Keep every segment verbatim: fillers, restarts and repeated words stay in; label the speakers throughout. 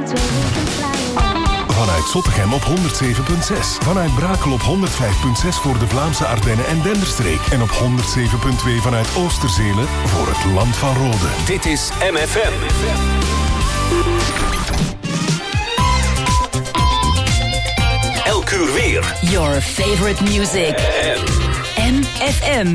Speaker 1: Vanuit Zottegem op honderd zeven komma zes. Vanuit Brakel op honderd vijf komma zes voor de Vlaamse Ardennen en Denderstreek. En op honderd zeven komma twee vanuit Oosterzele voor het Land van Rode.
Speaker 2: Dit is M F M. Elk uur weer.
Speaker 3: Your favorite music. M F M.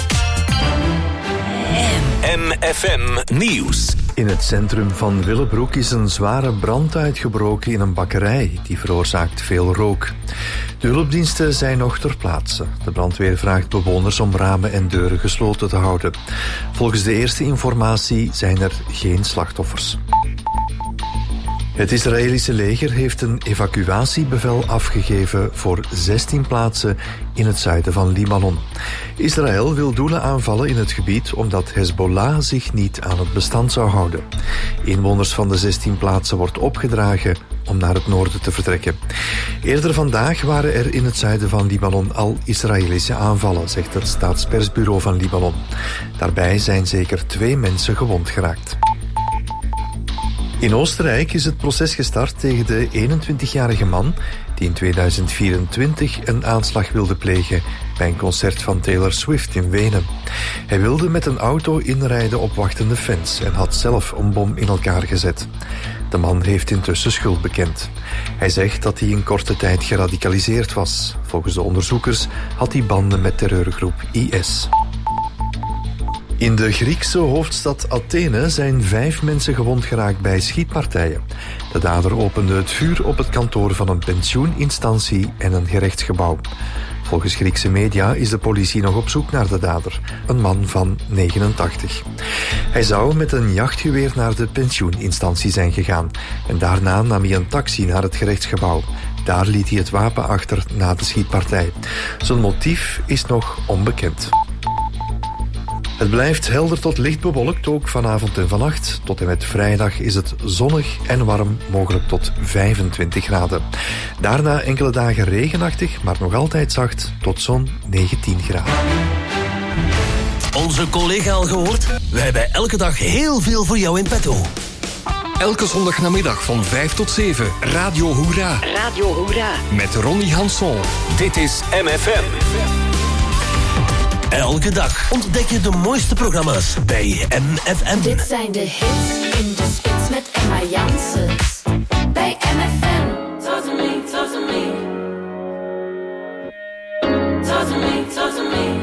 Speaker 2: M F M Nieuws.
Speaker 4: In het centrum van Willebroek is een zware brand uitgebroken in een bakkerij. Die veroorzaakt veel rook. De hulpdiensten zijn nog ter plaatse. De brandweer vraagt bewoners om ramen en deuren gesloten te houden. Volgens de eerste informatie zijn er geen slachtoffers. Het Israëlische leger heeft een evacuatiebevel afgegeven voor zestien plaatsen in het zuiden van Libanon. Israël wil doelen aanvallen in het gebied omdat Hezbollah zich niet aan het bestand zou houden. Inwoners van de zestien plaatsen wordt opgedragen om naar het noorden te vertrekken. Eerder vandaag waren er in het zuiden van Libanon al Israëlische aanvallen, zegt het staatspersbureau van Libanon. Daarbij zijn zeker twee mensen gewond geraakt. In Oostenrijk is het proces gestart tegen de eenentwintigjarige man die in tweeduizend vierentwintig een aanslag wilde plegen bij een concert van Taylor Swift in Wenen. Hij wilde met een auto inrijden op wachtende fans en had zelf een bom in elkaar gezet. De man heeft intussen schuld bekend. Hij zegt dat hij in korte tijd geradicaliseerd was. Volgens de onderzoekers had hij banden met terreurgroep I S. In de Griekse hoofdstad Athene zijn vijf mensen gewond geraakt bij schietpartijen. De dader opende het vuur op het kantoor van een pensioeninstantie en een gerechtsgebouw. Volgens Griekse media is de politie nog op zoek naar de dader, een man van negenentachtig. Hij zou met een jachtgeweer naar de pensioeninstantie zijn gegaan en daarna nam hij een taxi naar het gerechtsgebouw. Daar liet hij het wapen achter na de schietpartij. Zijn motief is nog onbekend. Het blijft helder tot licht bewolkt, ook vanavond en vannacht. Tot en met vrijdag is het zonnig en warm, mogelijk tot vijfentwintig graden. Daarna enkele dagen regenachtig, maar nog altijd zacht, tot zo'n negentien graden.
Speaker 5: Onze collega al gehoord? Wij hebben elke dag heel veel voor jou in petto.
Speaker 6: Elke zondagnamiddag van vijf tot zeven, Radio Hoera.
Speaker 3: Radio Hoera.
Speaker 6: Met Ronnie Hanson.
Speaker 2: Dit is M F M.
Speaker 5: Elke dag ontdek je de mooiste programma's bij M F M.
Speaker 7: Dit zijn de hits in de spits met Emma Janssens. Bij M F M. Talk to me, talk to me. Talk to me, talk to me.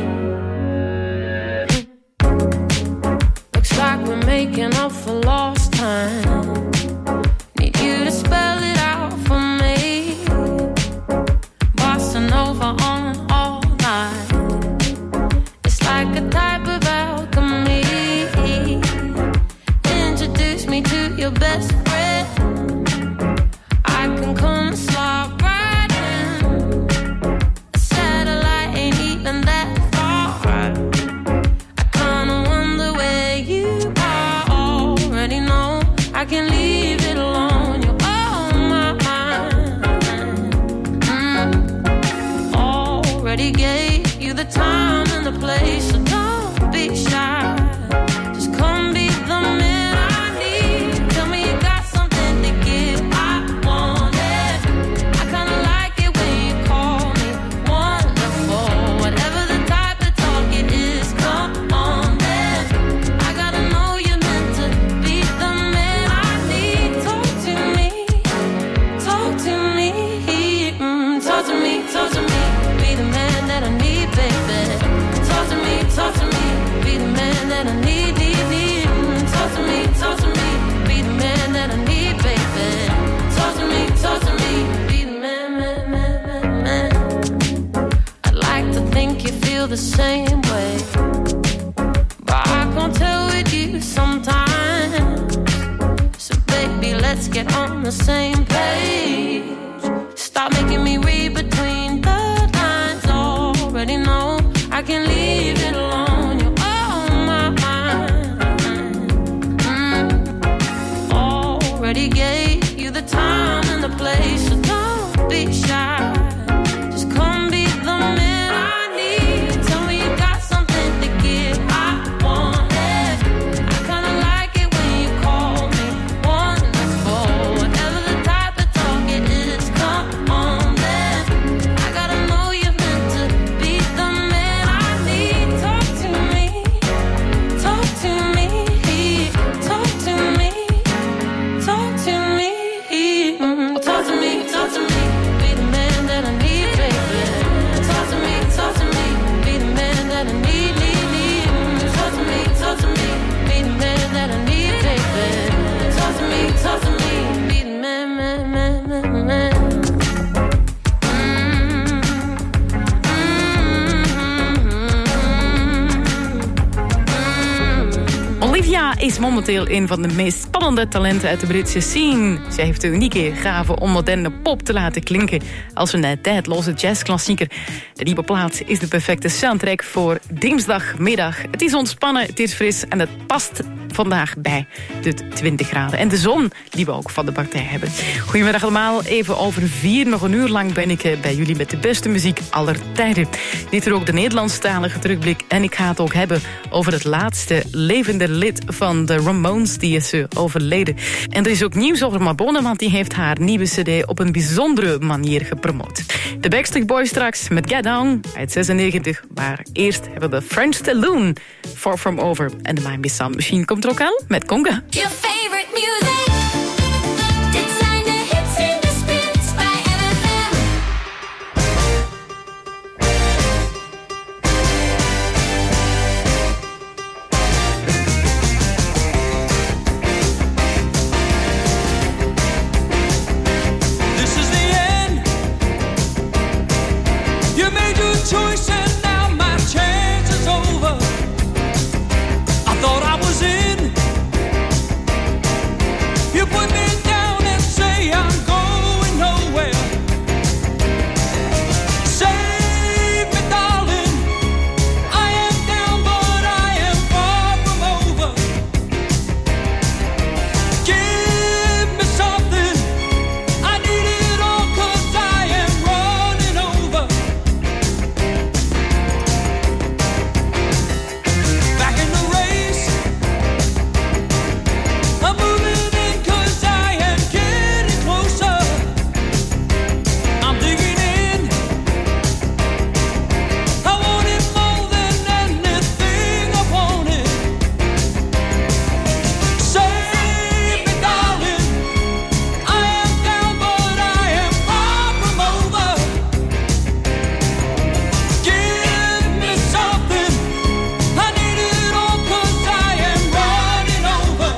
Speaker 7: Looks like we're making up for lost time. Need you to spell it out for me. Bossa Nova on all night. Like a type of alchemy. Introduce me to your best friend. I can come and slide right in. A satellite ain't even that far. I kinda wonder where you are. Already know I can leave it alone. You're on my mind. Mm. Already gave you the time and the place, so don't be shy. Just come be the man I need. Tell me you got something to give. I want it. I kinda like it when you call me wonderful. Whatever the type of talk it is, come on then. I gotta know you're meant to be the man I need. Talk to me, talk to me, mm, talk to me, talk to me. Be the man that I need, baby. Talk to me, talk to me. Be the man that I need, need, need. Talk to me, talk to me. Be the man that I need, baby. Talk to me, talk to me. Be the man, man, man, man, man. I'd like to think you feel the same way, but I can't tell with you sometimes. So baby, let's get on the same page. Stop making me read between the lines. Already know I can leave it alone. You're on my mind. Mm. Already gave you the time and the place, so don't be shy. Just come be the man I need. Tell me you got something to give. I want it. I kinda like it when you call me wonderful. Whatever
Speaker 8: is momenteel een van de meest spannende talenten uit de Britse scene. Zij heeft de unieke gave om moderne pop te laten klinken als een tijdloze jazzklassieker. De nieuwe plaat is de perfecte soundtrack voor dinsdagmiddag. Het is ontspannen, het is fris en het past vandaag bij de twintig graden. En de zon die we ook van de partij hebben. Goedemiddag allemaal, even over vier, nog een uur lang ben ik bij jullie met de beste muziek aller tijden. Dit is ook de Nederlandstalige terugblik en ik ga het ook hebben over het laatste levende lid van de Ramones, die is overleden. En er is ook nieuws over Madonna, want die heeft haar nieuwe cd op een bijzondere manier gepromoot. De Backstreet Boys straks met Get Down uit zesennegentig, maar eerst hebben we French Saloon, Far From Over en de Miami Sound Machine komt er ook aan met Conga.
Speaker 7: Your favorite music. Designer hits in the spins by M F M.
Speaker 9: This is the end. You made your choice and now my chance is over. I thought I was in. You put me down and say I'm going nowhere. Save me, darling. I am down, but I am far from over. Give me something. I need it all, 'cause I am running over. Back in the race. I'm moving in 'cause I am getting closer. I'm digging in. I want it more than anything I wanted. Save me, darling. I am down, but I am far from over. Give me something. I need it all, 'cause I am running over.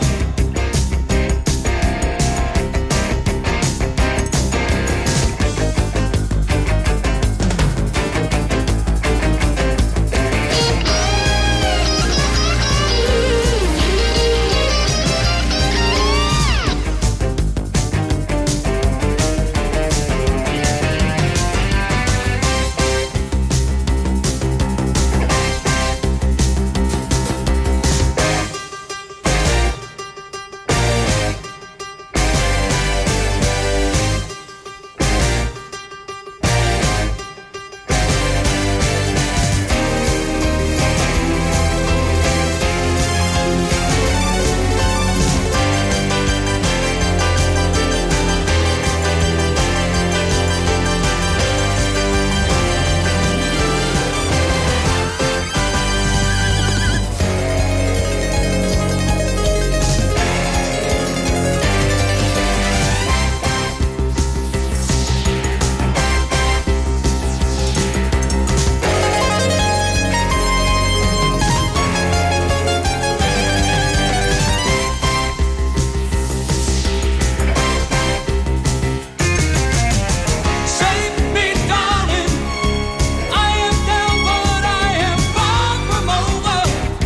Speaker 9: Save me, darling. I am down, but I am far from over.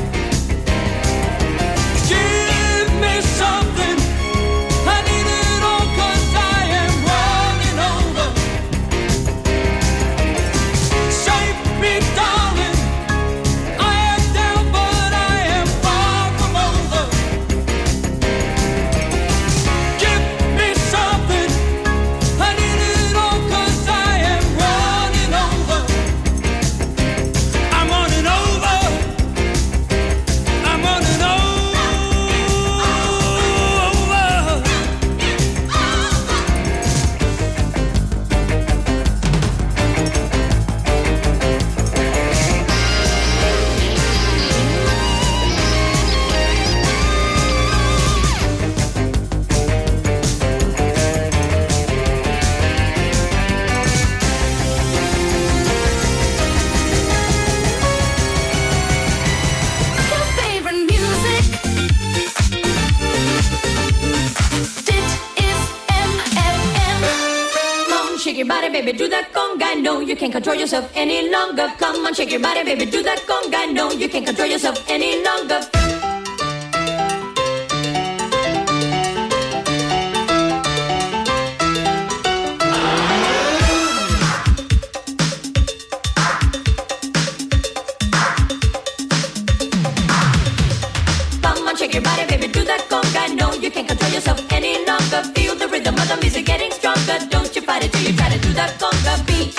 Speaker 9: Give me something. I need it all, 'cause I am running over. Save me, darling. I am down, but I am far from over. Give me something. I need it all, 'cause I am running over. I'm running over. I'm running over.
Speaker 7: Your favorite music. Dit is M F M. Come on, shake your body, baby, do that conga. No, you can't control yourself any longer. Come on, shake your body, baby, do that conga. No, you can't control yourself any longer. rhythm of the music getting stronger. Don't you fight it till you try to do the conga beat.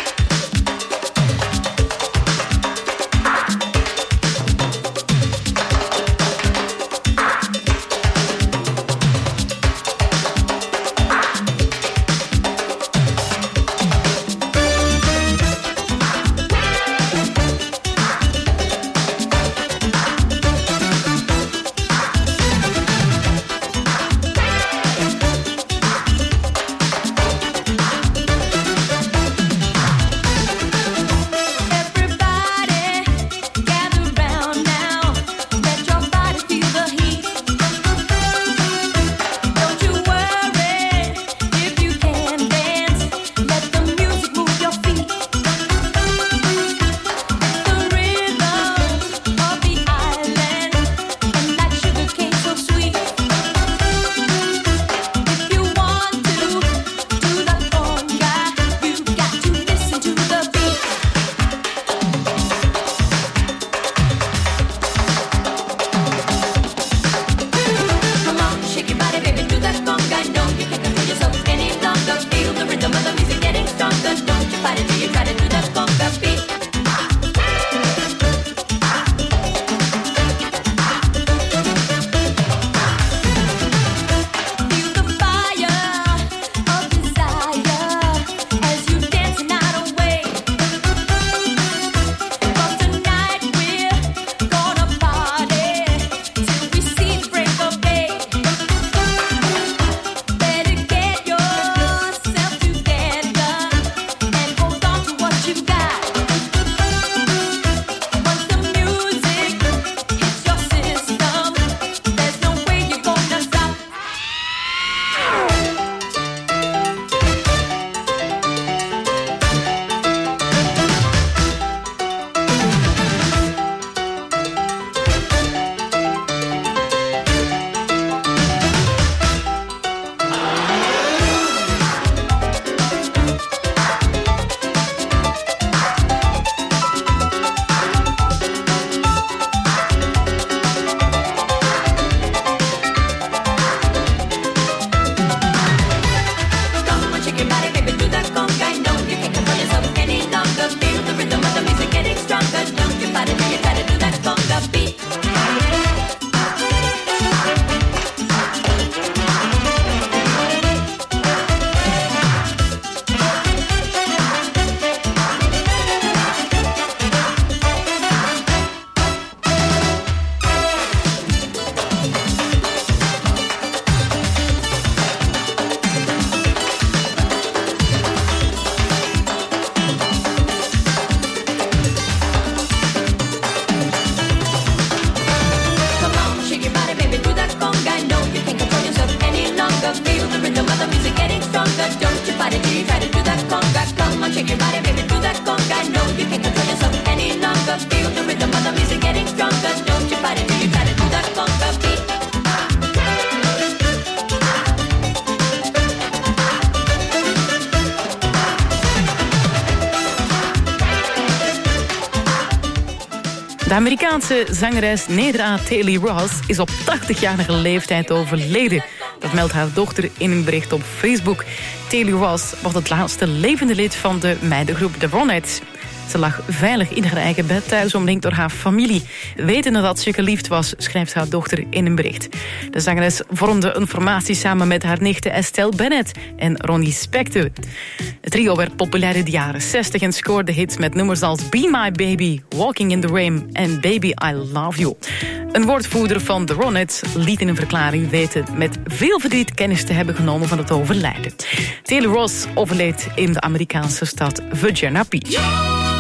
Speaker 8: De Amerikaanse zangeres Nedra Taylor Ross is op tachtigjarige leeftijd overleden. Dat meldt haar dochter in een bericht op Facebook. Taylor Ross was het laatste levende lid van de meidengroep The Ronettes. Ze lag veilig in haar eigen bed thuis, omringd door haar familie. Wetende dat ze geliefd was, schrijft haar dochter in een bericht. De zangeres vormde een formatie samen met haar nichten Estelle Bennett en Ronnie Spector. Het trio werd populair in de jaren zestig en scoorde hits met nummers als Be My Baby, Walking in the Rain en Baby I Love You. Een woordvoerder van The Ronettes liet in een verklaring weten met veel verdriet kennis te hebben genomen van het overlijden. Taylor Ross overleed in de Amerikaanse stad Virginia Beach.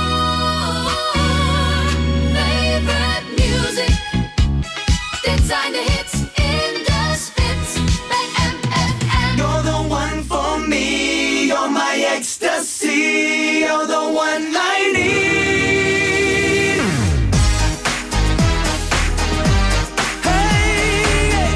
Speaker 7: Zijn de hits in de spits bij M F M.
Speaker 9: You're the one for me, you're my ecstasy, you're the one I need. Hey,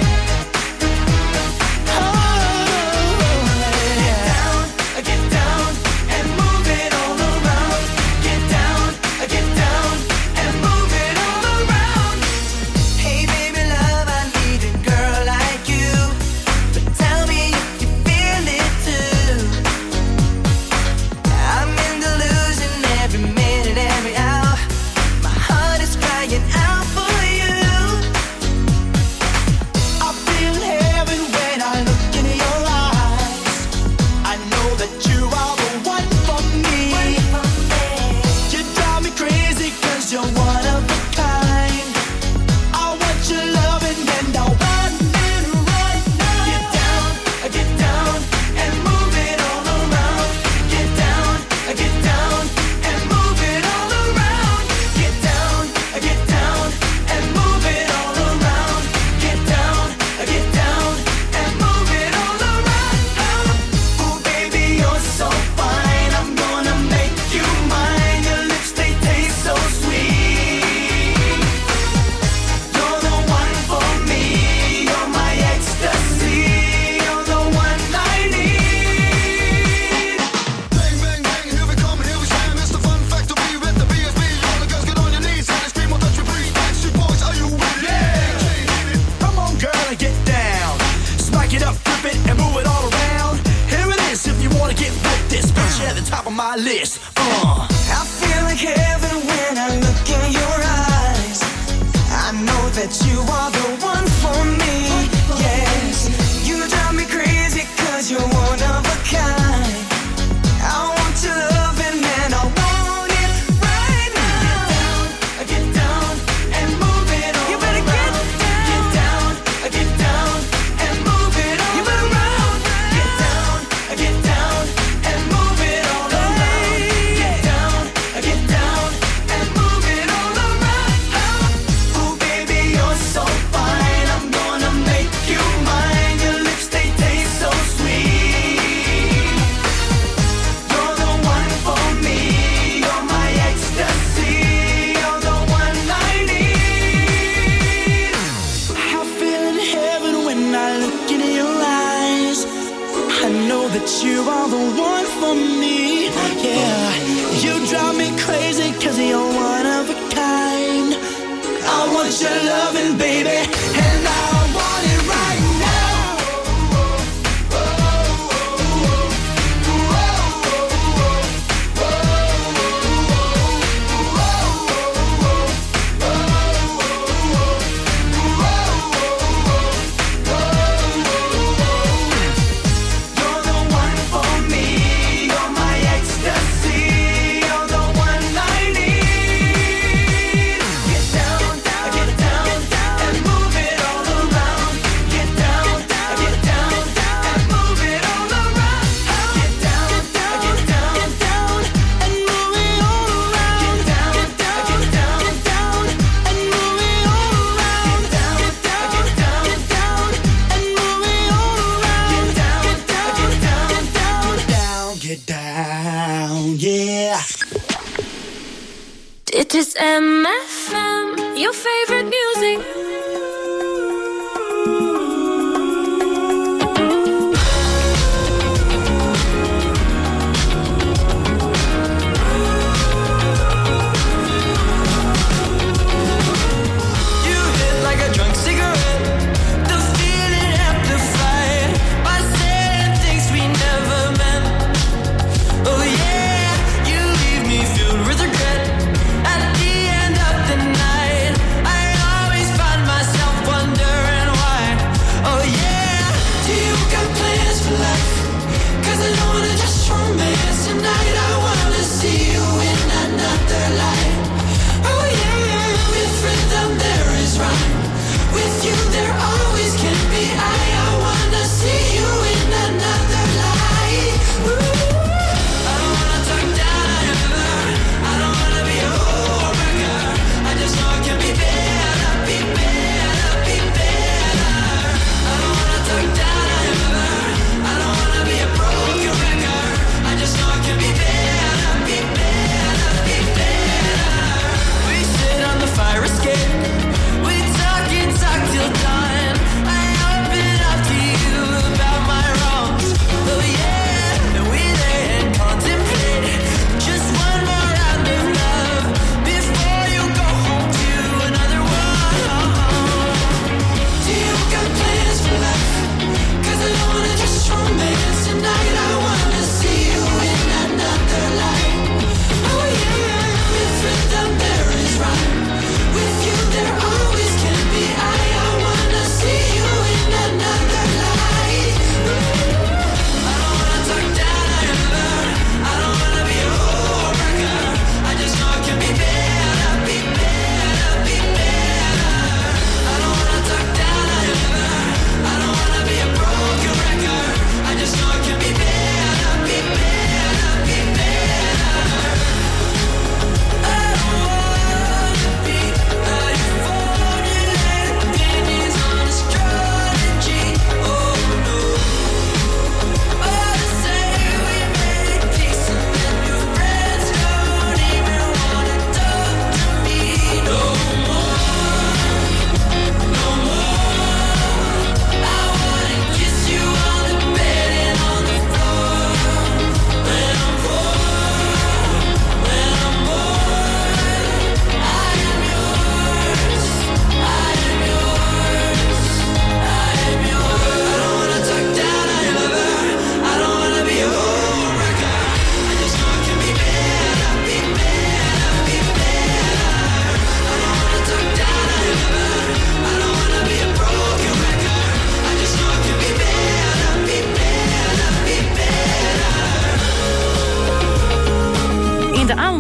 Speaker 9: oh, get down, get down and move it all around. Get down, get down and move it all around. Hey baby, love, I need a girl like you. But tell me if you feel it. my list. Uh. I feel like heaven when I look in your eyes. I know that you are the one for me. Yes, you drive me crazy 'cause you're one of a kind. I want your loving and I want it right now. Get down, get down and move it all. You better get down, get down, get down and move it all. You better round, get down, get down and move it all around. Get down, get down and move it all around. Oh baby, you're so fine. I'm gonna make you mine. Your lips they taste so sweet. You're the one for me. You're my ecstasy. You're the one I need. I feel in heaven when I look in your eyes. I know that you are the one for me. Yeah, you drive me crazy 'cause you're one of a kind. I want your loving, baby, and I want it right now. You're the one for me. You're my ecstasy. You're the one I need. Get down, get down, and move it all around. Get down, get down, and move it all around. Get down, get down, and move it all around. Get down, get down, and move it all around. Get down, get down, and move it all around. Get down, get down, down, get down, yeah.
Speaker 7: Dit is M F M, your favorite music.
Speaker 9: You hit like a drunk cigarette. The feeling amplified by saying things we never meant. Oh yeah, you leave me filled with regret. At the end of the night, I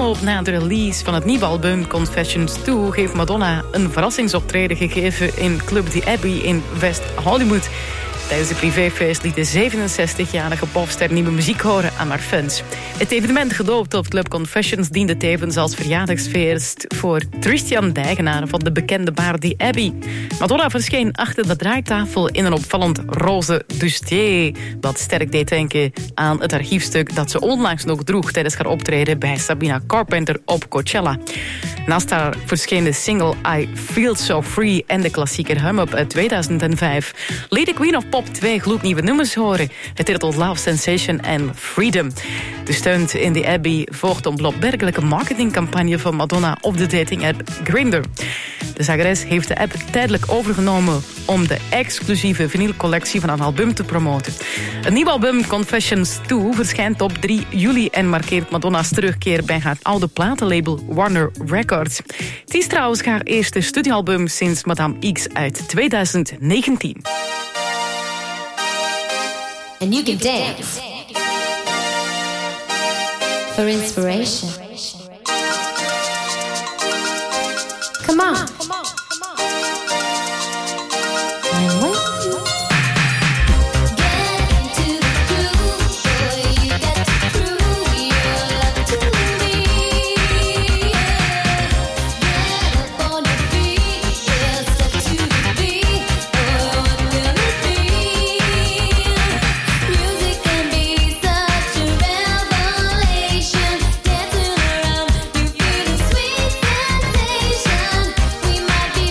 Speaker 8: afloop na de release van het nieuwe album Confessions twee... heeft Madonna een verrassingsoptreden gegeven in Club The Abbey in West Hollywood. Tijdens het privéfeest liet de zevenenzestigjarige popster nieuwe muziek horen aan haar fans. Het evenement, gedoopt tot Club Confessions, diende tevens als verjaardagsfeest voor Christian Dijgenaar van de bekende bar The Abbey. Madonna verscheen achter de draaitafel in een opvallend roze bustier, wat sterk deed denken aan het archiefstuk dat ze onlangs nog droeg tijdens haar optreden bij Sabrina Carpenter op Coachella. Naast haar verscheen de single I Feel So Free en de klassieker Hum Up uit tweeduizend vijf... liet de Queen of Pop twee gloednieuwe nummers horen, getiteld Love Sensation en Freedom. De steun in The Abbey volgt een onopmerkelijke marketingcampagne van Madonna op de dating-app Grindr. De zangeres heeft de app tijdelijk overgenomen om de exclusieve vinylcollectie van haar album te promoten. Het nieuwe album Confessions twee verschijnt op drie juli en markeert Madonna's terugkeer bij haar oude platenlabel Warner Records. Het is trouwens haar eerste studioalbum sinds Madame X uit tweeduizend negentien.
Speaker 10: And you can dance for inspiration. Come on. I'm waiting.
Speaker 11: Might be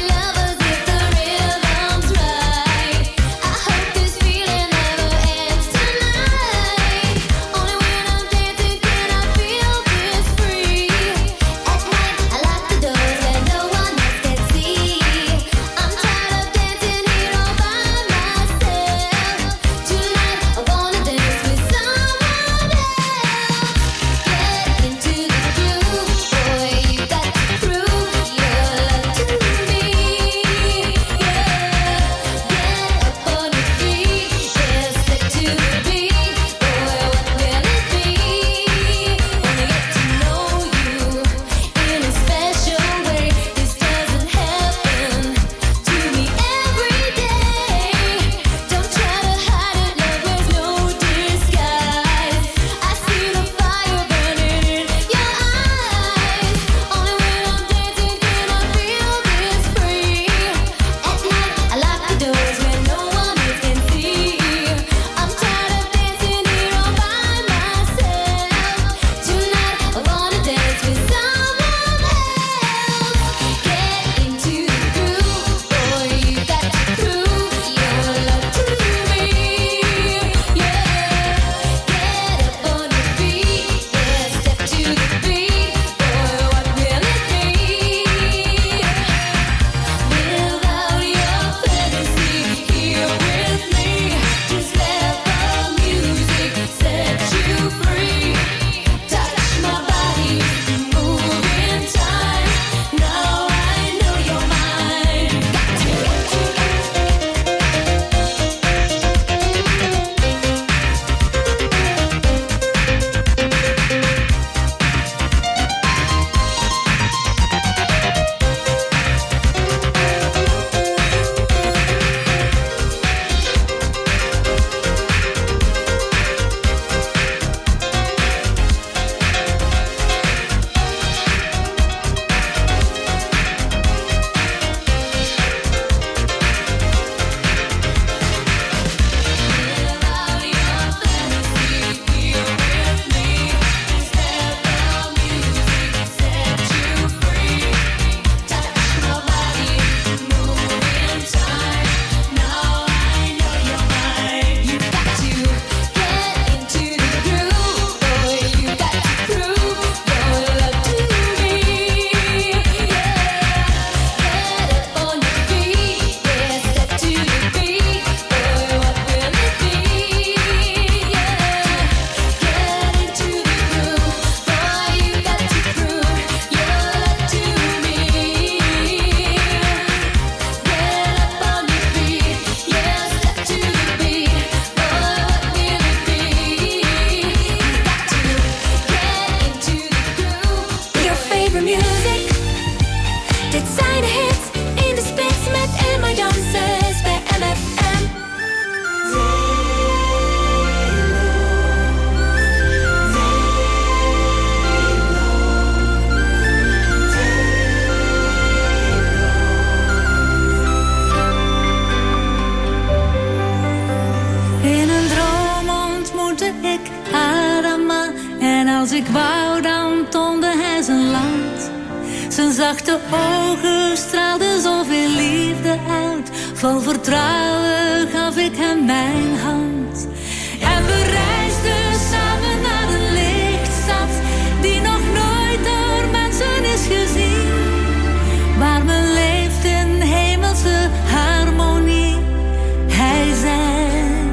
Speaker 11: ik Adama. En als ik wou, dan toonde hij zijn land. Zijn zachte ogen straalden zoveel liefde uit. Vol vertrouwen gaf ik hem mijn hand. En we reisden samen naar een lichtstad die nog nooit door mensen is gezien. Waar men leeft in hemelse harmonie. Hij zei: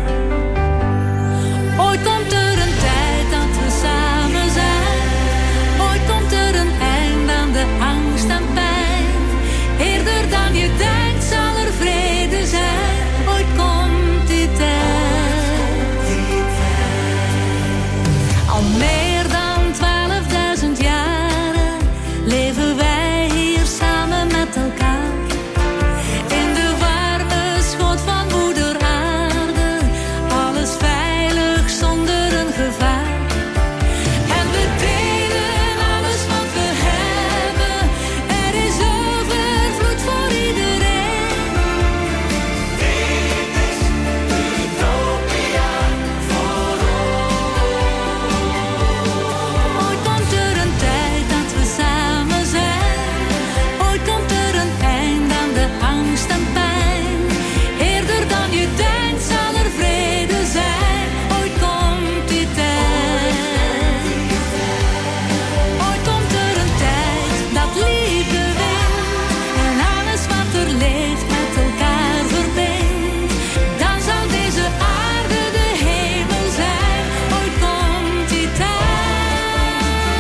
Speaker 11: ooit komt er een tijd dat we samen zijn. Ooit komt er een eind aan de angst en pijn. Eerder dan je denkt zal er vrede zijn. Ooit komt die tijd. Al meer dan twaalfduizend jaren leven wij hier samen met elkaar. In de warme schoot van moeder aarde. Alles veilig zonder een gevaar. En we delen alles wat we hebben. Er is overvloed voor iedereen. Dit is Utopia voor ons. Ooit komt er een tijd dat we samen zijn. Ooit komt er een eind aan de angst en pijn. Eerder dan je denkt zal er vrede zijn. Ooit komt die tijd. Ooit komt er een tijd dat liefde wint. En alles wat er leeft met elkaar verbindt. Dan zal deze aarde de hemel zijn. Ooit komt die tijd.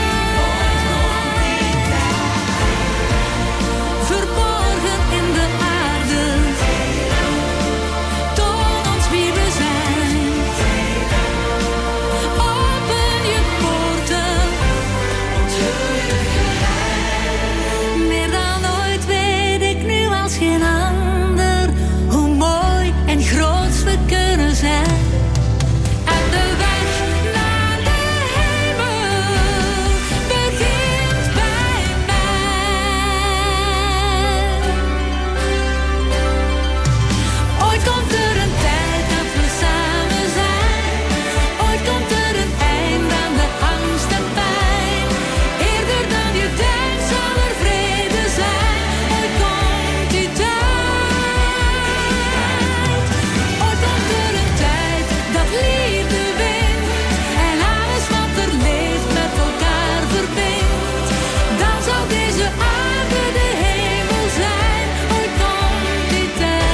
Speaker 11: Verborgen in de aarde. Toon ons wie we zijn. Open je poorten. Meer dan ooit weet ik nu als geen ander hoe mooi en groot we kunnen zijn. En de weg naar de hemel begint bij mij. Ooit komt er een tijd dat we samen zijn. Ooit komt er een eind aan de angst en pijn. Eerder dan je denkt zal er vrede zijn. Ooit komt die tijd. Ooit komt er een tijd dat liefde wint. En alles wat er leeft met elkaar verbindt. Dan zal deze aarde de hemel zijn. Ooit komt die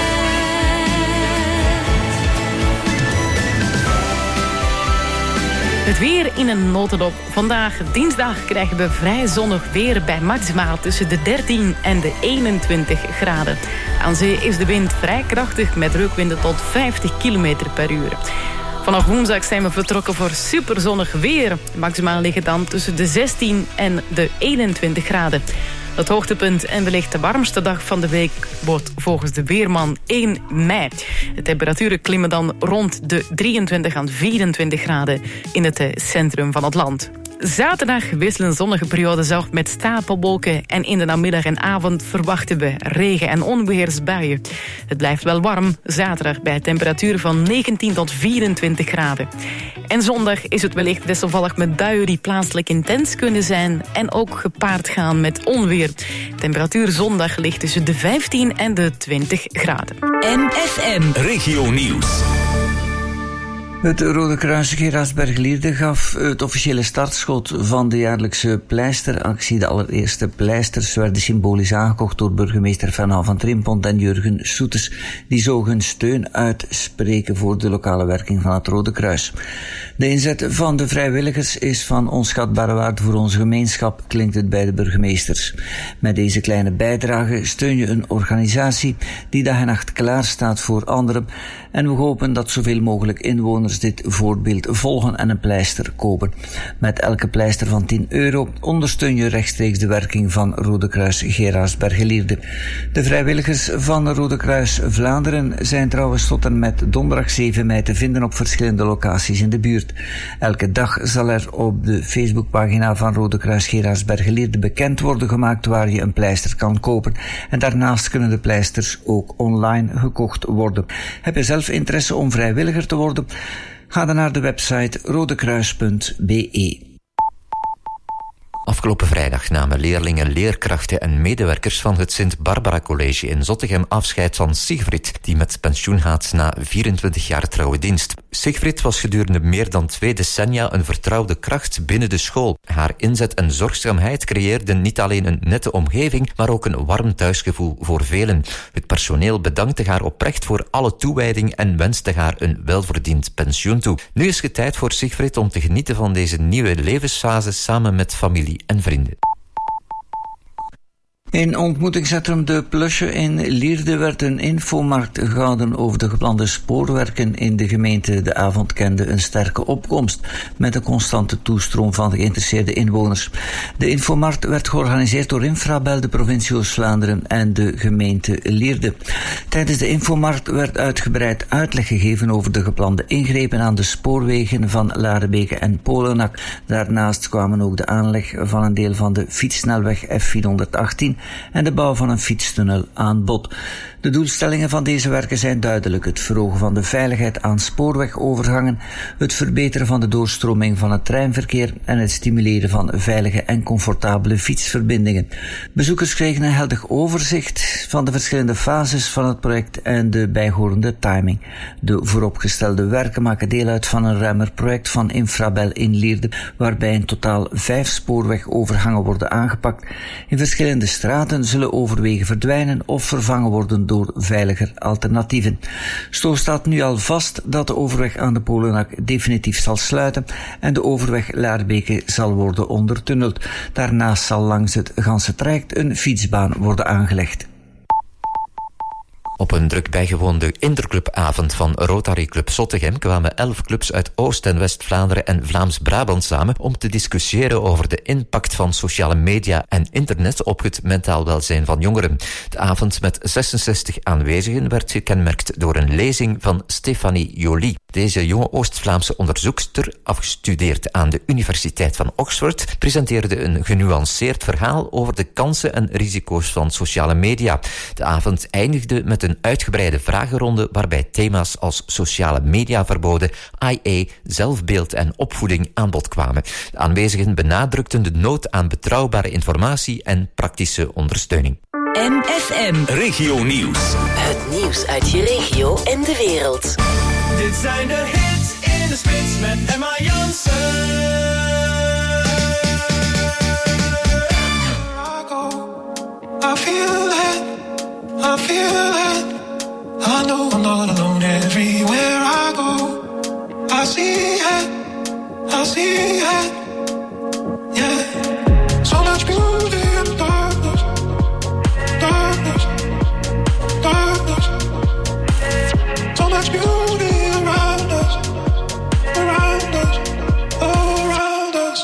Speaker 11: tijd.
Speaker 8: Het weer in een notendop. Vandaag, dinsdag, krijgen we vrij zonnig weer bij maximaal tussen de dertien en de eenentwintig graden. Aan zee is de wind vrij krachtig met reukwinden tot vijftig kilometer per uur. Vanaf woensdag zijn we vertrokken voor superzonnig weer. Maximaal liggen dan tussen de zestien en de eenentwintig graden. Het hoogtepunt en wellicht de warmste dag van de week wordt volgens de weerman één mei. De temperaturen klimmen dan rond de drieëntwintig à vierentwintig graden in het centrum van het land. Zaterdag wisselen zonnige perioden af met stapelwolken en in de namiddag en avond verwachten we regen- en onweersbuien. Het blijft wel warm zaterdag bij temperaturen van negentien tot vierentwintig graden. En zondag is het wellicht wisselvallig met buien die plaatselijk intens kunnen zijn en ook gepaard gaan met onweer. Temperatuur zondag ligt tussen de vijftien en de twintig graden.
Speaker 2: M F M Regio Nieuws.
Speaker 12: Het Rode Kruis Geraardsberg-Lierde gaf het officiële startschot van de jaarlijkse pleisteractie. De allereerste pleisters werden symbolisch aangekocht door burgemeester Fernand van Trimpont en Jurgen Soetes, die zo hun steun uitspreken voor de lokale werking van het Rode Kruis. De inzet van de vrijwilligers is van onschatbare waarde voor onze gemeenschap, klinkt het bij de burgemeesters. Met deze kleine bijdrage steun je een organisatie die dag en nacht klaar staat voor anderen, en we hopen dat zoveel mogelijk inwoners dit voorbeeld volgen en een pleister kopen. Met elke pleister van tien euro ondersteun je rechtstreeks de werking van Rode Kruis Geraardsberg-Lierde. De vrijwilligers van Rode Kruis Vlaanderen zijn trouwens tot en met donderdag zeven mei te vinden op verschillende locaties in de buurt. Elke dag zal er op de Facebookpagina van Rode Kruis Geraardsberg-Lierde bekend worden gemaakt waar je een pleister kan kopen. En daarnaast kunnen de pleisters ook online gekocht worden. Heb je zelf interesse om vrijwilliger te worden? Ga dan naar de website rodekruis punt b e.
Speaker 13: Afgelopen vrijdag namen leerlingen, leerkrachten en medewerkers van het Sint Barbara College in Zottegem afscheid van Sigrid, die met pensioen gaat na vierentwintig jaar trouwe dienst. Sigrid was gedurende meer dan twee decennia een vertrouwde kracht binnen de school. Haar inzet en zorgzaamheid creëerden niet alleen een nette omgeving, maar ook een warm thuisgevoel voor velen. Het personeel bedankte haar oprecht voor alle toewijding en wenste haar een welverdiend pensioen toe. Nu is het tijd voor Sigrid om te genieten van deze nieuwe levensfase samen met familie en vrienden.
Speaker 12: In ontmoetingscentrum De Plusje in Lierde werd een infomarkt gehouden over de geplande spoorwerken in de gemeente. De avond kende een sterke opkomst met een constante toestroom van geïnteresseerde inwoners. De infomarkt werd georganiseerd door Infrabel, de provincie Oost-Vlaanderen en de gemeente Lierde. Tijdens de infomarkt werd uitgebreid uitleg gegeven over de geplande ingrepen aan de spoorwegen van Larebeke en Polenak. Daarnaast kwamen ook de aanleg van een deel van de fietssnelweg F vierhonderdachttien en de bouw van een fietstunnel aan bod. De doelstellingen van deze werken zijn duidelijk: het verhogen van de veiligheid aan spoorwegovergangen, het verbeteren van de doorstroming van het treinverkeer en het stimuleren van veilige en comfortabele fietsverbindingen. Bezoekers kregen een helder overzicht van de verschillende fases van het project en de bijhorende timing. De vooropgestelde werken maken deel uit van een ruimer project van Infrabel in Lierde, waarbij in totaal vijf spoorwegovergangen worden aangepakt. In verschillende straten zullen overwegen verdwijnen of vervangen worden door veiliger alternatieven. Zo staat nu al vast dat de overweg aan de Polenak definitief zal sluiten en de overweg Laarbeke zal worden ondertunneld. Daarnaast zal langs het ganse traject een fietsbaan worden aangelegd.
Speaker 13: Op een druk bijgewoonde interclubavond van Rotary Club Zottegem kwamen elf clubs uit Oost- en West-Vlaanderen en Vlaams-Brabant samen om te discussiëren over de impact van sociale media en internet op het mentaal welzijn van jongeren. De avond met zesenzestig aanwezigen werd gekenmerkt door een lezing van Stefanie Joly. Deze jonge Oost-Vlaamse onderzoekster, afgestudeerd aan de Universiteit van Oxford, presenteerde een genuanceerd verhaal over de kansen en risico's van sociale media. De avond eindigde met een uitgebreide vragenronde waarbij thema's als sociale mediaverboden, I A, zelfbeeld en opvoeding aan bod kwamen. De aanwezigen benadrukten de nood aan betrouwbare informatie en praktische ondersteuning.
Speaker 3: M F M
Speaker 2: Regio Nieuws.
Speaker 3: Het nieuws uit je regio en de wereld.
Speaker 9: Dit zijn de hits in de spits met Emma Jansen. I feel it, I feel it. I know I'm not alone everywhere I go. I see it, I see it. Yeah, so much beauty in darkness, darkness, darkness. So much beauty around us, around us, around us,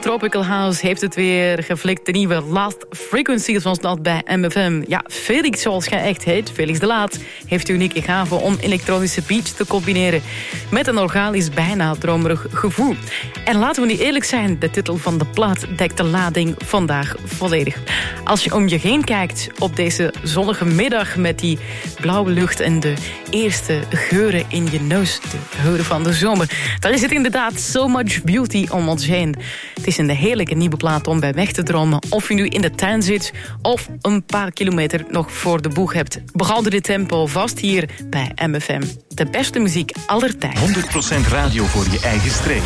Speaker 8: Tropical House heeft het weer geflikt. De nieuwe Last Frequency was dat bij M F M. Ja, Felix, zoals hij echt heet, Felix de Laat, heeft de unieke gave om elektronische beats te combineren met een organisch, bijna dromerig gevoel. En laten we niet eerlijk zijn, de titel van de plaat dekt de lading vandaag volledig. Als je om je heen kijkt op deze zonnige middag met die blauwe lucht en de eerste geuren in je neus, de geuren van de zomer, dan is het inderdaad so much beauty om ons heen. Het is een heerlijke nieuwe plaat om bij weg te dromen, of je nu in de tuin zit of een paar kilometer nog voor de boeg hebt. Behoud de tempo vast hier bij M F M. De beste muziek aller tijden.
Speaker 2: honderd procent radio voor je eigen streek.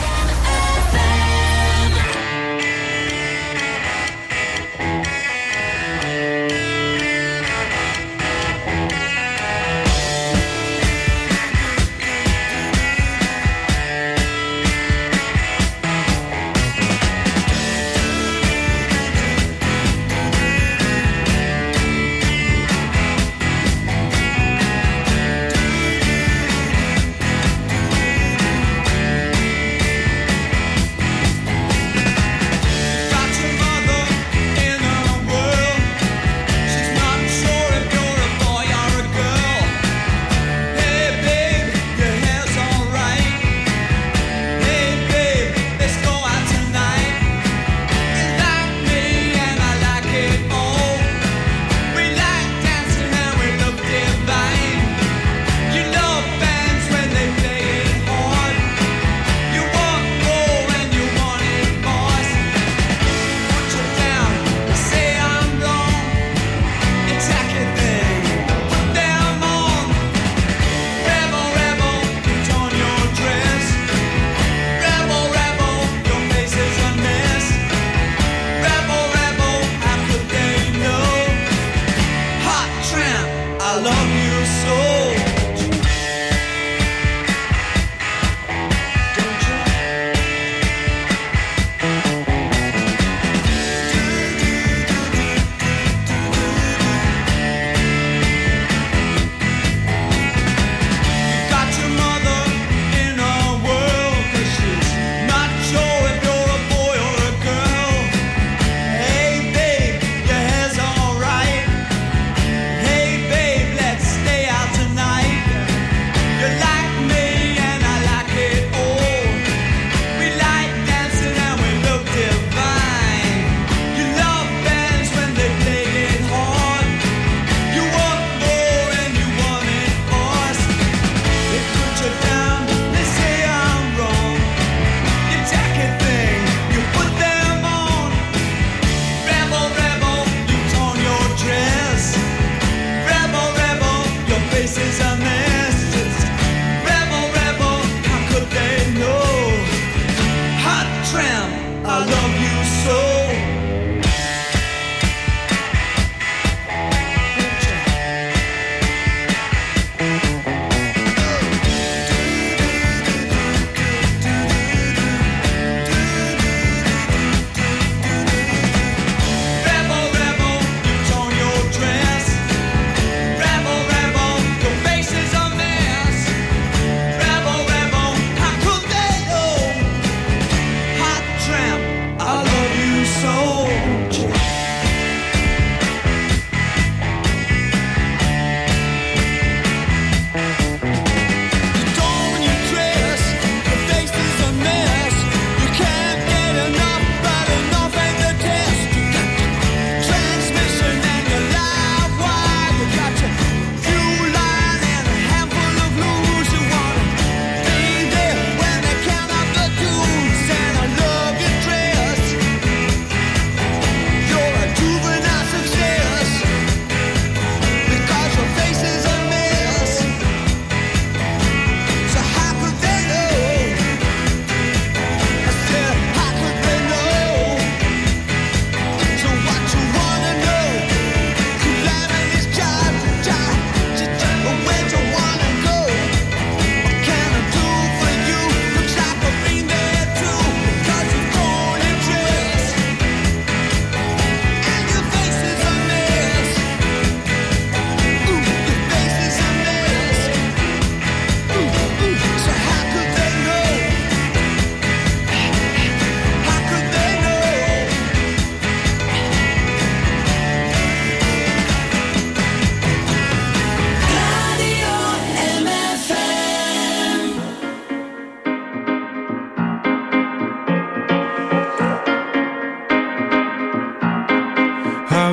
Speaker 9: Thank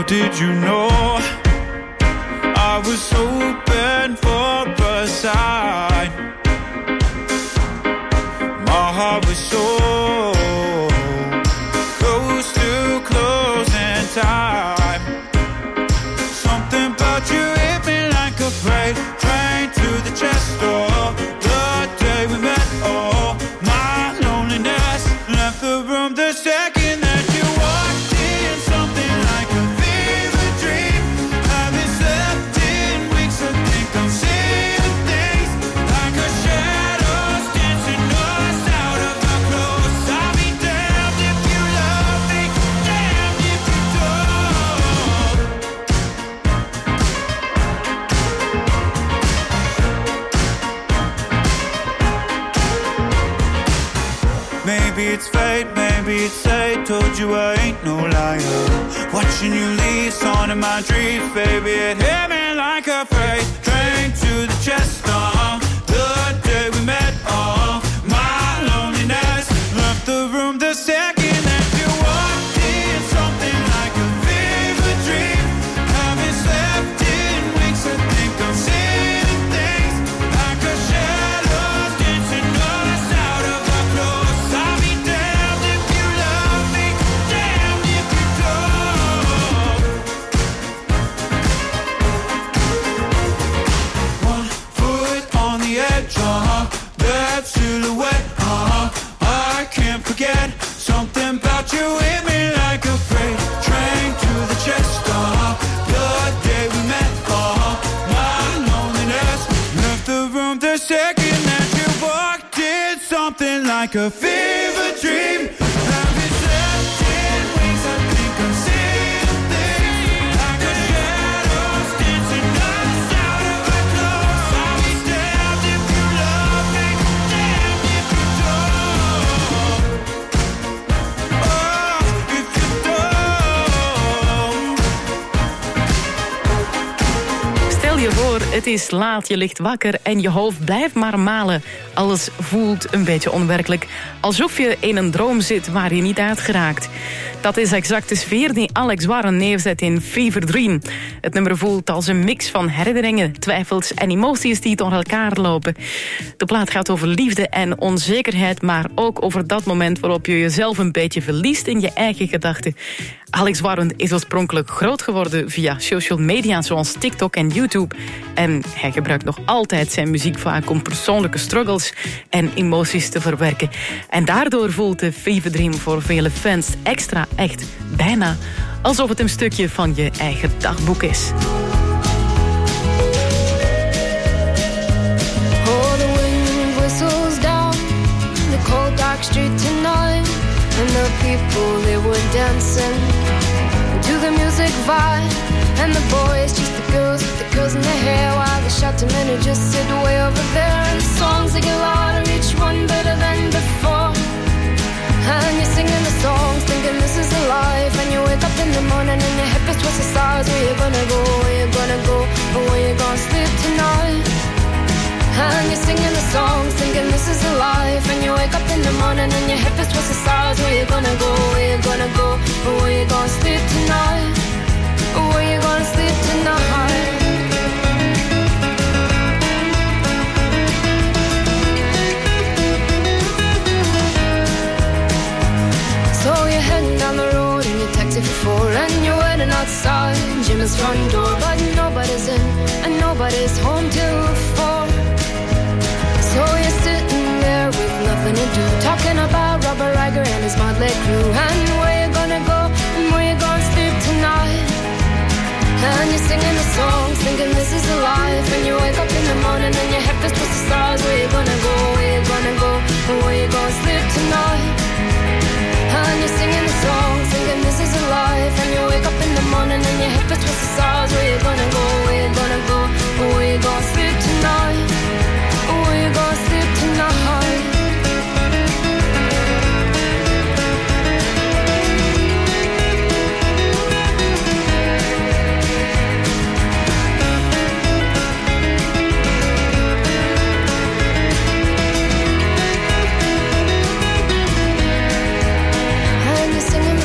Speaker 14: How did you know I was hoping for a sign? My heart was so close to closing time. Something about you hit me like a freight train to the chest door. The day we met, oh, my loneliness left the room the second that you walked in. Something like a fever dream. Haven't slept in weeks, I think I'm seeing things like a shadows dancing us out of our clothes. I'll be damned if you love me, damned if you don't. Maybe it's fate, maybe it's fate. Told you I ain't no liar. Watching you leave, song in my dreams, baby. It hit me like a freight train to the chest. Uh, the day we met, uh, my loneliness left the room the second that you walked in. Something like a fever dream. Haven't slept in weeks, I think I'm seeing things like a shadows dancing us out of our clothes. I'll be damned if you love me, damned if you don't. One foot on the edge, uh-huh, that silhouette, uh-huh, I can't forget. Something about you hit me like a freight train to the chest, uh-huh, the day we met, uh-huh, my loneliness left the room the second that you walked in. Something like a fever dream. Haven't slept in weeks, I think I'm seeing things like a shadows dancing us out of our clothes. I'll be damned if you love me, damned if you don't. Oh, if you don't.
Speaker 8: Stel je voor, het is laat, je ligt wakker en je hoofd blijft maar malen. Alles voelt een beetje onwerkelijk. Alsof je in een droom zit waar je niet uit geraakt. Dat is exact de sfeer die Alex Warren neerzet in Fever Dream. Het nummer voelt als een mix van herinneringen, twijfels en emoties die door elkaar lopen. De plaat gaat over liefde en onzekerheid, maar ook over dat moment waarop je jezelf een beetje verliest in je eigen gedachten. Alex Warren is oorspronkelijk groot geworden via social media zoals TikTok en YouTube. En hij gebruikt nog altijd zijn muziek vaak om persoonlijke struggles en emoties te verwerken. En daardoor voelt de Fever Dream voor vele fans extra echt, bijna alsof het een stukje van je eigen dagboek is.
Speaker 15: Oh, the wind whistles down the cold dark street tonight, and the people, they were dancing to the music vibe, and the boys chase the girls with the curls in their hair, while the shouting men who just sit way over there. And the songs, they get louder, each one better than before, and you're singing the songs thinking this is a life, and you wake up in the morning and your head feels towards the stars. Where you gonna go, where you gonna go, or where you gonna sleep tonight? And you're singing the songs thinking this is a life, and you wake up in the morning and your head feels towards the stars. Where you gonna go, where you gonna go, or where you gonna sleep tonight? Or where you gonna sleep tonight? So you're heading down the road in your taxi for four, and you're waiting outside Jim's front door, but nobody's in and nobody's home till four. So you're sitting there with nothing to do, talking about Robert Riger and his motley crew, and where you gonna go and where you gonna sleep tonight? And you're singing the songs thinking this is a life, and you wake up in the morning and your head feels towards the stars. Where you gonna go, where you gonna go, and where you gonna sleep tonight? And you're singing the songs thinking this is a life, and you wake up in the morning and your head feels towards the stars. Where you gonna go, where you gonna go, and where you gonna sleep tonight? Where you gonna sleep tonight? And you're singing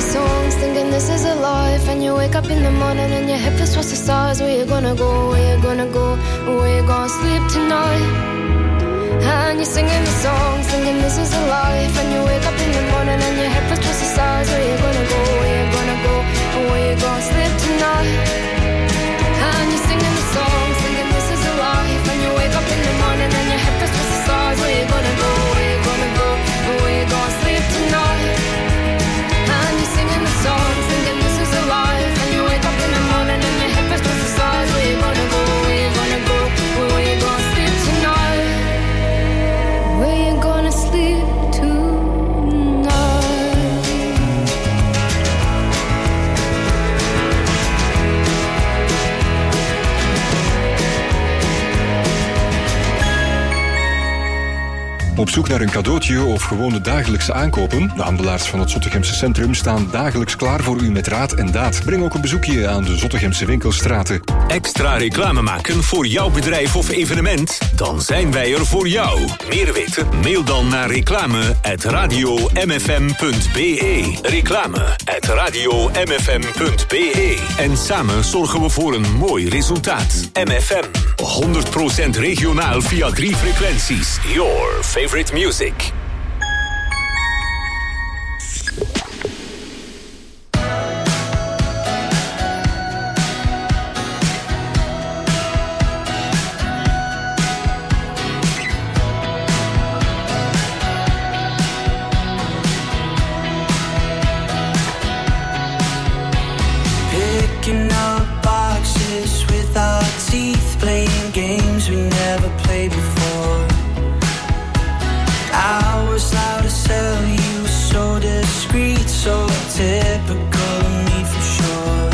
Speaker 15: up in the morning and your head feels towards the stars. Where you gonna go, where you gonna go, where you gonna sleep tonight? And you're singing the song, singing this is a life. And you wake up in the morning and your head feels towards the stars. Where you gonna go, where you gonna go, where you gonna sleep tonight? And you're singing the song, singing this is a life. And you wake up in the morning and your head feels towards the stars. Where you gonna go, where you gonna go, where you gonna sleep tonight? And you're singing the song, singing this is a life. And you wake up in the morning and your head feels towards the stars. Where you gonna go, where you gonna go, where you gonna sleep tonight? Where you gonna sleep tonight?
Speaker 16: Op zoek naar een cadeautje of gewoon de dagelijkse aankopen? De handelaars van het Zottegemse centrum staan dagelijks klaar voor u met raad en daad. Breng ook een bezoekje aan de Zottegemse winkelstraten.
Speaker 17: Extra reclame maken voor jouw bedrijf of evenement? Dan zijn wij er voor jou. Meer weten? Mail dan naar reclame at radio m f m punt b e. Reclame at radio m f m punt b e. En samen zorgen we voor een mooi resultaat. M F M, honderd procent regionaal via drie frequenties. Your favorite music.
Speaker 9: Picking up boxes with our teeth, playing games we never played before. I was loud to sell you, so discreet, so typical of me for sure.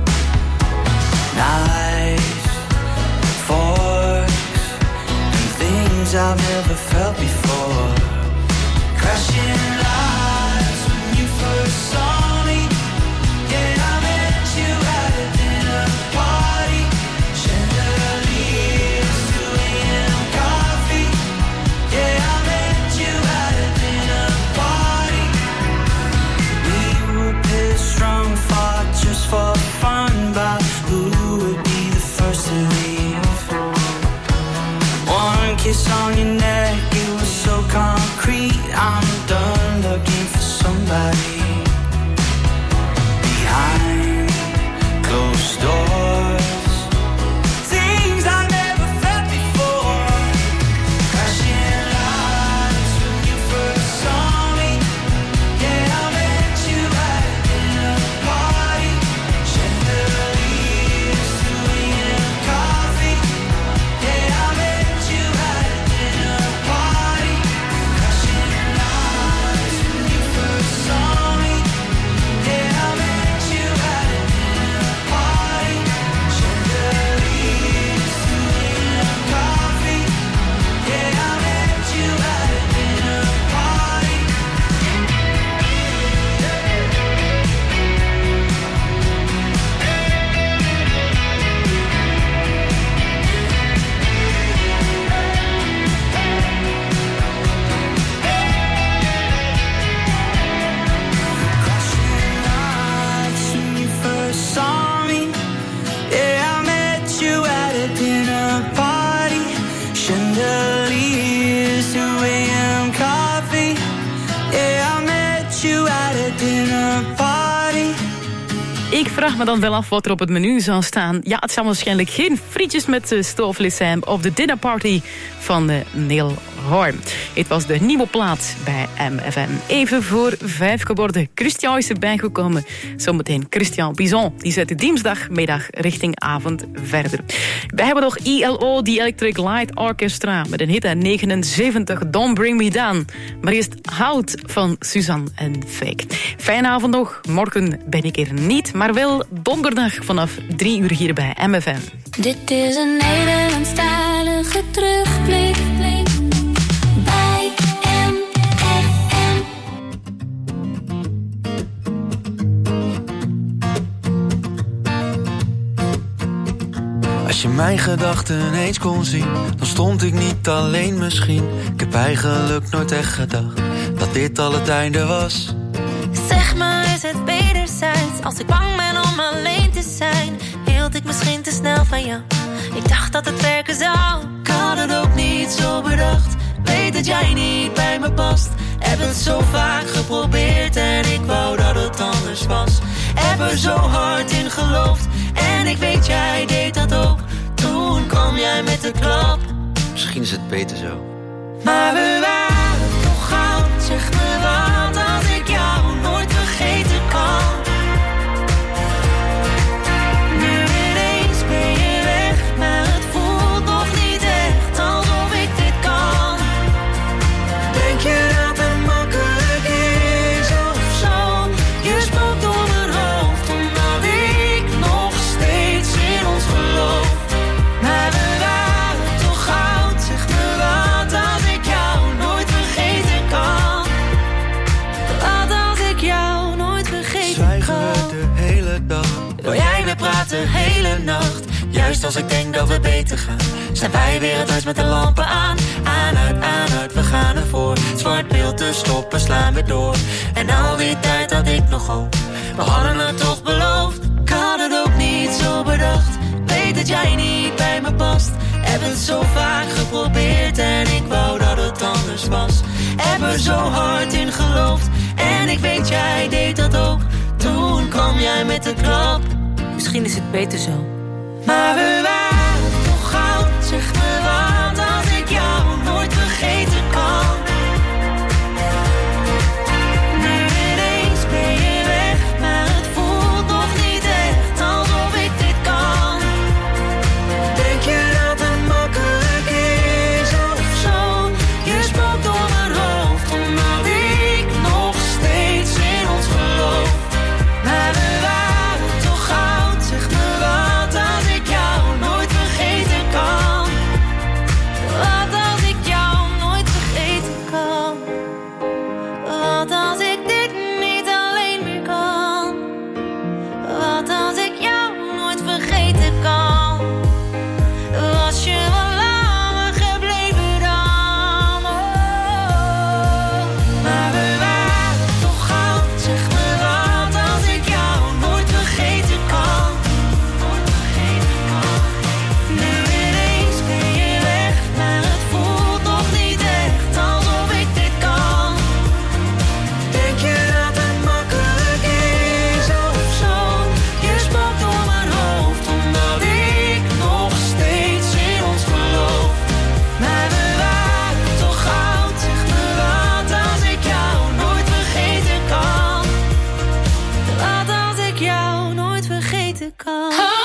Speaker 9: Knives, forks, and things I've never felt before. Crashing lights when you first saw me. Yeah, I met you at a dinner party. Chandeliers, two a m coffee. Yeah, I met you at a dinner party. We were pissed drunk, fought just for fun about who would be the first to leave. One kiss on your neck, it was so concrete. I'm done looking for somebody behind closed doors. Things I never felt before. Crashing lights when you first saw me. Yeah, I met you at a dinner party. Chandeliers, two a m coffee. Yeah, I met you at a dinner party. Crashing lights when you first saw me. Yeah, I met you at a dinner party. Chandeliers, two a m coffee. Yeah, I met you at a dinner party. Crashing lights when you first saw me. Yeah, I met you at a dinner party. Chandeliers, two a m coffee. Yeah, I met you at a dinner party.
Speaker 8: Ik vraag me dan wel af wat er op het menu zou staan. Ja, het zijn waarschijnlijk geen frietjes met uh, stooflissam of de dinnerparty van uh, Neil Horn. Het was de nieuwe plaat bij M F M. Even voor vijf geworden. Christian is erbij gekomen. Zometeen Christian Bison. Die zet de dinsdagmiddag richting avond verder. Wij hebben nog I L O, The Electric Light Orchestra, met een hit uit negenenzeventig, Don't Bring Me Down. Maar eerst Hout van Suzanne en Fake. Fijne avond nog. Morgen ben ik er niet, maar wel donderdag vanaf drie uur hier bij M F M.
Speaker 11: Dit is een Nederlandstalige terugblik bij M F M.
Speaker 18: Als je mijn gedachten eens kon zien, dan stond ik niet alleen misschien. Ik heb eigenlijk nooit echt gedacht dat dit al het einde was.
Speaker 7: Zeg maar, is het wederzijds als ik bang ben om alleen te
Speaker 11: misschien te snel van jou. Ik dacht dat het werken zou. Ik had het ook niet zo bedacht. Weet dat jij niet bij me past. Heb het zo vaak geprobeerd en ik wou dat het anders was. Heb er zo hard in geloofd en ik weet jij deed dat ook. Toen kwam jij met de klap.
Speaker 18: Misschien is het beter zo.
Speaker 11: Maar we waren toch goud. Zeg me wat als ik jou nooit vergeten kan. Nu ineens ben je weg, maar het voelt nog niet echt alsof ik dit kan. Denk je dat het makkelijk is of zo? Je spookt door mijn hoofd, omdat ik nog steeds in ons geloof. Maar we waren toch goud, zeg me wat als ik jou nooit vergeten kan. Wat als ik jou nooit vergeten
Speaker 18: Zwijgen
Speaker 11: kan.
Speaker 18: we de hele dag.
Speaker 11: Wil jij weer praten hele nacht? Juist als ik denk dat we beter gaan, zijn wij weer het huis met de lampen aan. Aan, uit, aan, uit, we gaan ervoor. Zwart beeld te stoppen, slaan we door. En al die tijd had ik nog hoop. We hadden het toch beloofd. Ik had het ook niet zo bedacht. Weet dat jij niet bij me past. Heb het zo vaak geprobeerd en ik wou dat het anders was. Heb er zo hard in geloofd en ik weet jij deed dat ook. Toen kwam jij met de klap. Misschien is het beter zo. Maar we waren toch goud. Zeg me wat als ik jou nooit vergeten kan. Nu ineens ben je weg, maar het voelt nog niet echt alsof ik dit kan. Denk je dat het makkelijk is of zo? Je spookt door mijn hoofd, omdat ik nog steeds in ons geloof. Maar we waren toch goud, zeg me wat als ik jou nooit vergeten kan. Wat als ik jou nooit vergeten kan. Wat als ik dit niet alleen meer kan. Wat als ik jou nooit vergeten kan. Was je wel langer gebleven dan. Oh. Maar we waren toch goud, zeg me wat als ik jou nooit vergeten kan. Nooit vergeten kan. Nu ineens ben je weg, maar het voelt nog niet echt alsof ik dit kan. Denk je dat het makkelijk is of zo? Je spookt door mijn hoofd, omdat ik nog steeds in ons geloof. Maar we waren toch goud, zeg me wat als ik jou nooit vergeten kan. Wat als ik jou nooit vergeten kan.